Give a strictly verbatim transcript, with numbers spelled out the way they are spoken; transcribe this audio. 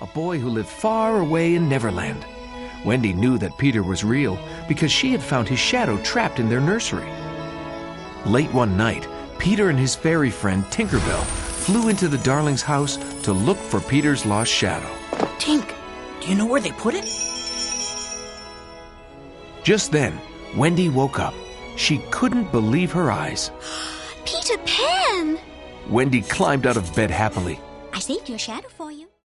a boy who lived far away in Neverland. Wendy knew that Peter was real because she had found his shadow trapped in their nursery. Late one night, Peter and his fairy friend Tinkerbell flew into the Darlings' house to look for Peter's lost shadow. Tink, do you know where they put it? Just then, Wendy woke up. She couldn't believe her eyes. Peter Pan! Wendy climbed out of bed happily. I saved your shadow for you.